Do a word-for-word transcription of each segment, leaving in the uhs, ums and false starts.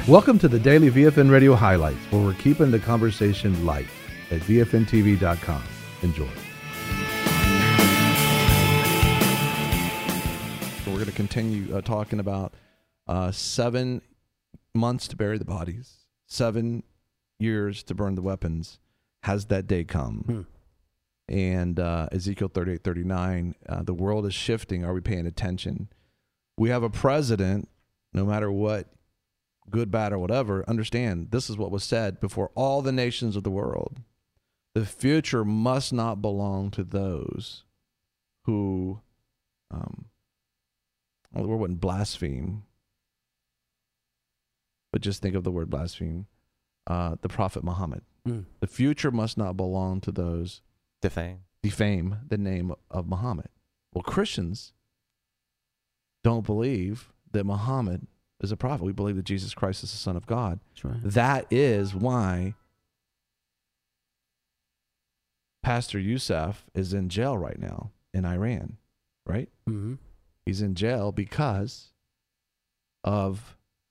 Welcome to the Daily V F N Radio Highlights, where we're keeping the conversation light at V F N T V dot com. Enjoy. We're going to continue uh, talking about uh, seven months to bury the bodies, seven years to burn the weapons. Has that day come? Hmm. And uh, Ezekiel thirty-eight, thirty-nine, uh, the world is shifting. Are we paying attention? We have a president, no matter what, good, bad, or whatever, understand this is what was said before all the nations of the world. The future must not belong to those who, um, well, the word wouldn't blaspheme, but just think of the word blaspheme, uh, the Prophet Muhammad. Mm. The future must not belong to those defame defame the name of Muhammad. Well, Christians don't believe that Muhammad is a prophet. We believe that Jesus Christ is the Son of God. That's right. That is why Pastor Youssef is in jail right now in Iran, right? Mm-hmm. He's in jail because of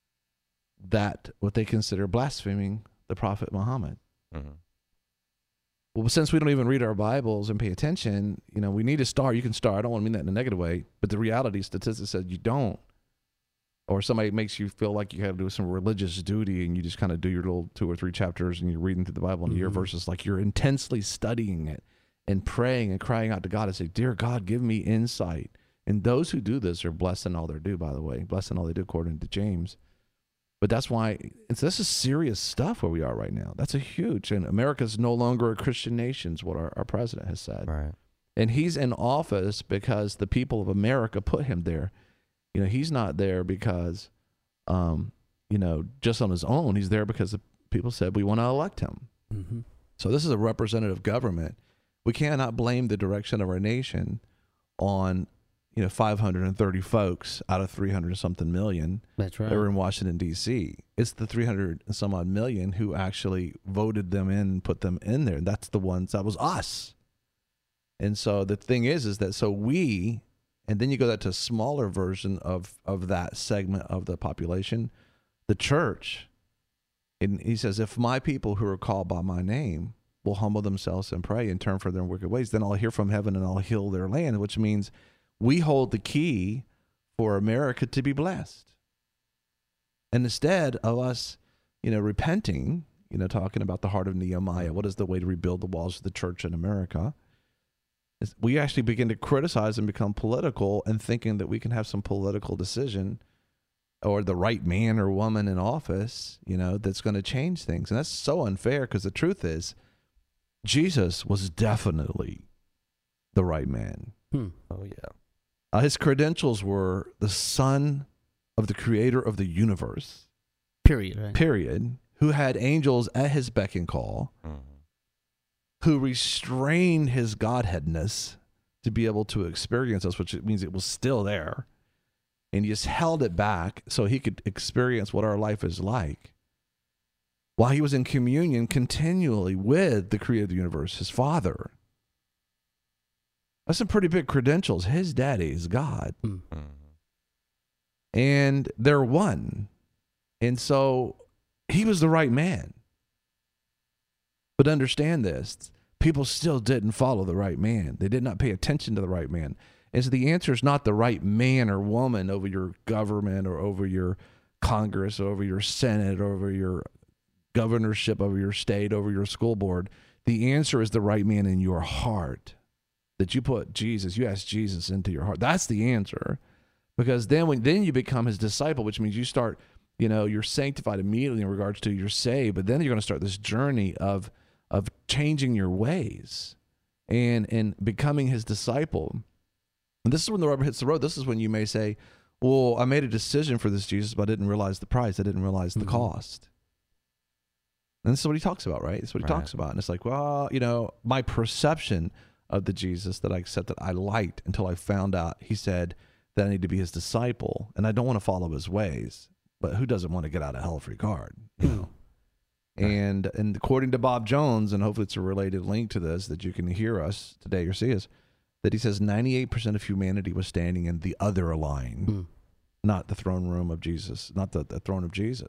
that, what they consider blaspheming the Prophet Muhammad. Mm-hmm. Well, since we don't even read our Bibles and pay attention, you know, we need to start. You can start. I don't want to mean that in a negative way, but the reality, statistics said you don't. Or somebody makes you feel like you have to do some religious duty and you just kind of do your little two or three chapters and you're reading through the Bible in a year versus like you're intensely studying it and praying and crying out to God and say, dear God, give me insight. And those who do this are blessed in all they do, by the way, blessed in all they do according to James. But that's why it's this is serious stuff where we are right now. That's a huge, and America's no longer a Christian nation is what our, our president has said. Right. And he's in office because the people of America put him there. You know, he's not there because, um, you know, just on his own. He's there because the people said we want to elect him. Mm-hmm. So this is a representative government. We cannot blame the direction of our nation on, you know, five hundred thirty folks out of three hundred something million. That's right. That were in Washington, D C. It's the three hundred and some odd million who actually voted them in and put them in there. And that's the ones, that was us. And so the thing is, is that so we, and then you go that to a smaller version of, of that segment of the population, the church. And he says, if my people who are called by my name will humble themselves and pray and turn from their wicked ways, then I'll hear from heaven and I'll heal their land, which means we hold the key for America to be blessed. And instead of us, you know, repenting, you know, talking about the heart of Nehemiah, what is the way to rebuild the walls of the church in America? We actually begin to criticize and become political and thinking that we can have some political decision or the right man or woman in office, you know, that's going to change things. And that's so unfair because the truth is Jesus was definitely the right man. Hmm. Oh, yeah. Uh, his credentials were the son of the creator of the universe. Period. Right? Period. Who had angels at his beck and call. Mm-hmm. Who restrained his Godheadness to be able to experience us, which means it was still there. And he just held it back so he could experience what our life is like. While he was in communion continually with the creator of the universe, his Father. That's some pretty big credentials. His daddy is God. Mm-hmm. And they're one. And so he was the right man. But understand this, people still didn't follow the right man. They did not pay attention to the right man. And so the answer is not the right man or woman over your government or over your Congress, or over your Senate, or over your governorship, over your state, over your school board. The answer is the right man in your heart. That you put Jesus, you ask Jesus into your heart. That's the answer. Because then when then you become his disciple, which means you start, you know, you're sanctified immediately in regards to you're saved, but then you're going to start this journey of of changing your ways and and becoming his disciple. And this is when the rubber hits the road. This is when you may say, well, I made a decision for this Jesus, but I didn't realize the price. I didn't realize the mm-hmm. cost. And this is what he talks about, right? This is what he right. talks about. And it's like, well, you know, my perception of the Jesus that I accepted, I liked until I found out he said that I need to be his disciple. And I don't want to follow his ways. But who doesn't want to get out of hell free card, you know? And and according to Bob Jones, and hopefully it's a related link to this that you can hear us today or see us, that he says ninety-eight percent of humanity was standing in the other line, mm. not the throne room of Jesus, not the, the throne of Jesus.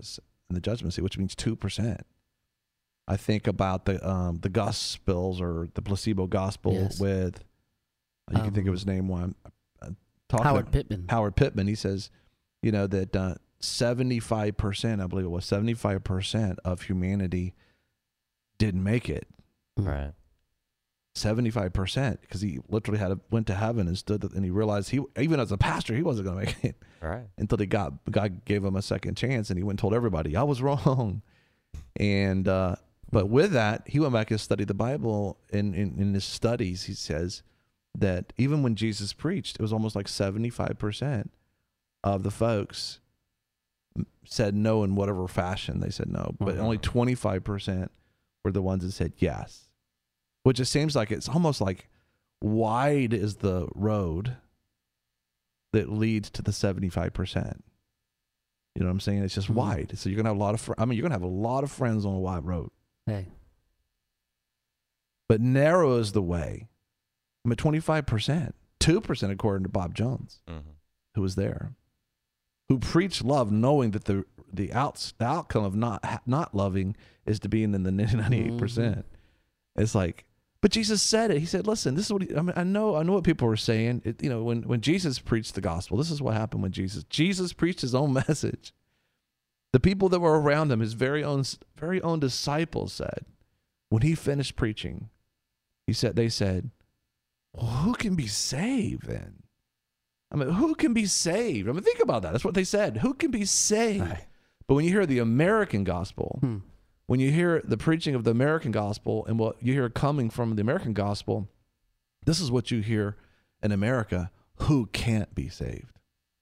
in the judgment seat, which means two percent. I think about the um, the Gospels or the placebo gospel Yes. with, you can Um, think of his name while I'm uh, talking. Howard about- Pittman. Howard Pittman. He says, you know, that uh, seventy-five percent, I believe it was seventy-five percent of humanity didn't make it. Right. seventy-five percent, because he literally had a, went to heaven and stood, and he realized he, even as a pastor, he wasn't going to make it Right. until he got, God gave him a second chance, and he went and told everybody, I was wrong. And, uh, but with that, he went back and studied the Bible. In, in, in his studies, he says that even when Jesus preached, it was almost like seventy-five percent of the folks said no in whatever fashion they said no, but Wow. only twenty-five percent were the ones that said yes, which it seems like it's almost like wide is the road that leads to the seventy-five percent. You know what I'm saying? It's just Mhm. wide. So you're going to have a lot of, fr- I mean, you're going to have a lot of friends on a wide road, Hey. but narrow is the way. I mean, twenty-five percent, two percent according to Bob Jones, Mm-hmm. who was there, who preached love, knowing that the the, outs, the outcome of not not loving is to be in the ninety-eight percent. Mm-hmm. It's like, but Jesus said it. He said, "Listen, this is what he, I mean. I know, I know what people were saying. It, you know, when when Jesus preached the gospel, this is what happened when Jesus Jesus preached his own message. The people that were around him, his very own very own disciples, said, when he finished preaching, he said, they said, well, who can be saved then? I mean, who can be saved? I mean, think about that. That's what they said. Who can be saved? Right. But when you hear the American gospel, Hmm. when you hear the preaching of the American gospel and what you hear coming from the American gospel, this is what you hear in America: who can't be saved.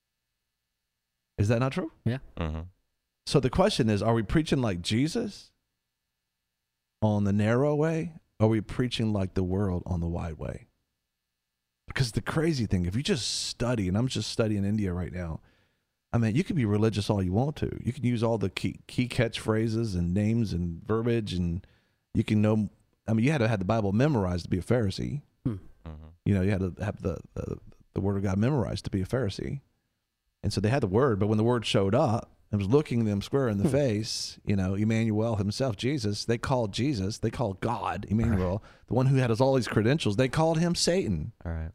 Is that not true? Yeah. Mm-hmm. So the question is, are we preaching like Jesus on the narrow way? Or are we preaching like the world on the wide way? Because the crazy thing, if you just study, and I'm just studying India right now, I mean, you can be religious all you want to. You can use all the key, key catchphrases and names and verbiage, and you can know. I mean, you had to have the Bible memorized to be a Pharisee. Hmm. Mm-hmm. You know, you had to have the, the the Word of God memorized to be a Pharisee. And so they had the Word, but when the Word showed up and was looking them square in the Hmm. face, you know, Emmanuel himself, Jesus, they called Jesus, they called God, Emmanuel, the one who had us all these credentials, they called him Satan. All right.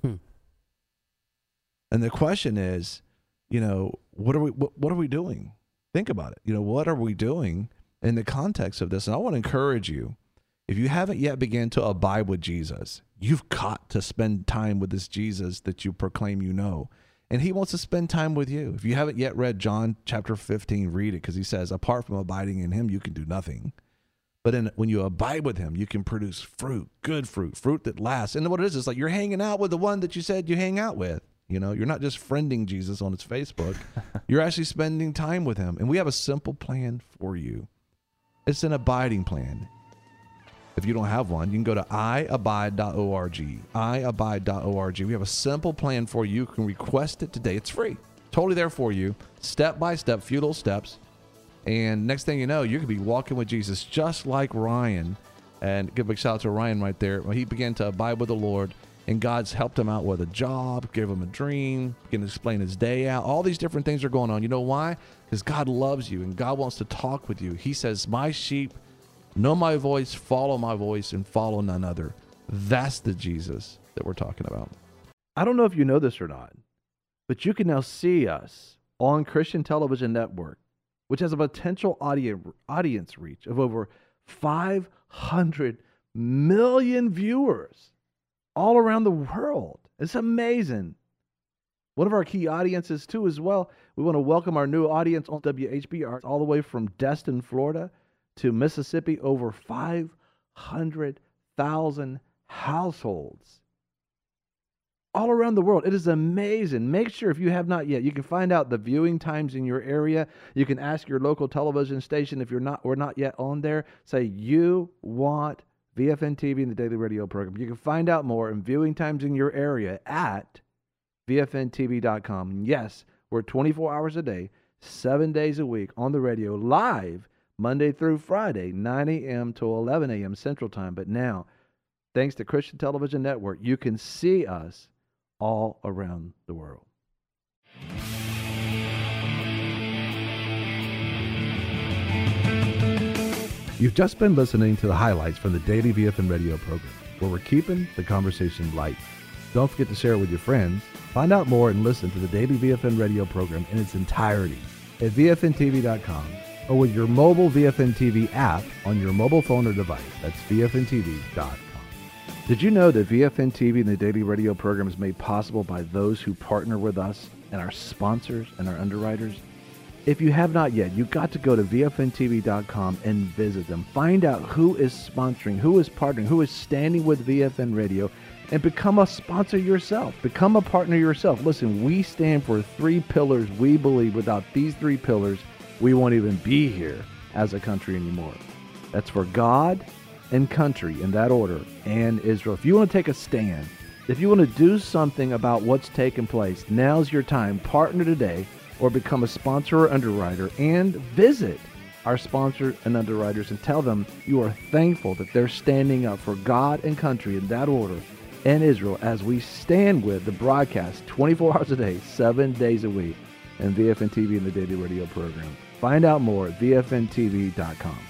And the question is, you know, what are we what, what are we doing? Think about it. You know, what are we doing in the context of this? And I want to encourage you, if you haven't yet begun to abide with Jesus, you've got to spend time with this Jesus that you proclaim you know. And he wants to spend time with you. If you haven't yet read John chapter fifteen, read it, because he says, apart from abiding in him, you can do nothing. But in, when you abide with him, you can produce fruit, good fruit, fruit that lasts. And what it is, it's like you're hanging out with the one that you said you hang out with. You know, you're not just friending Jesus on his Facebook. You're actually spending time with him. And we have a simple plan for you. It's an abiding plan. If you don't have one, you can go to i abide dot org. i abide dot org. We have a simple plan for you. You can request it today. It's free. Totally there for you. Step by step, few little steps. And next thing you know, you could be walking with Jesus just like Ryan. And give a big shout out to Ryan right there. He began to abide with the Lord, and God's helped him out with a job, gave him a dream, began to explain his day out. All these different things are going on. You know why? Because God loves you and God wants to talk with you. He says, my sheep know my voice, follow my voice, and follow none other. That's the Jesus that we're talking about. I don't know if you know this or not, but you can now see us on Christian Television Network, which has a potential audience audience reach of over five hundred million viewers all around the world. It's amazing. One of our key audiences, too, as well. We want to welcome our new audience on W H B R all the way from Destin, Florida to Mississippi. Over five hundred thousand households all around the world. It is amazing. Make sure, if you have not yet, you can find out the viewing times in your area. You can ask your local television station if you're not or not yet on there. Say you want V F N T V and the Daily Radio program. You can find out more and viewing times in your area at V F N T V dot com. Yes, we're twenty-four hours a day, seven days a week on the radio, live Monday through Friday, nine a.m. to eleven a.m. Central Time. But now, thanks to Christian Television Network, you can see us all around the world. You've just been listening to the highlights from the Daily V F N Radio program, where we're keeping the conversation light. Don't forget to share it with your friends. Find out more and listen to the Daily V F N Radio program in its entirety at V F N T V dot com or with your mobile V F N T V app on your mobile phone or device. That's V F N T V dot com. Did you know that V F N T V and the Daily Radio program is made possible by those who partner with us and our sponsors and our underwriters? If you have not yet, you've got to go to V F N T V dot com and visit them. Find out who is sponsoring, who is partnering, who is standing with V F N Radio, and become a sponsor yourself. Become a partner yourself. Listen, we stand for three pillars. We believe without these three pillars, we won't even be here as a country anymore. That's for God and country in that order, and Israel. If you want to take a stand, if you want to do something about what's taking place, now's your time. Partner today or become a sponsor or underwriter, and visit our sponsors and underwriters and tell them you are thankful that they're standing up for God and country in that order and Israel as we stand with the broadcast twenty-four hours a day, seven days a week, and V F N T V and the Daily Radio program. Find out more at V F N T V dot com.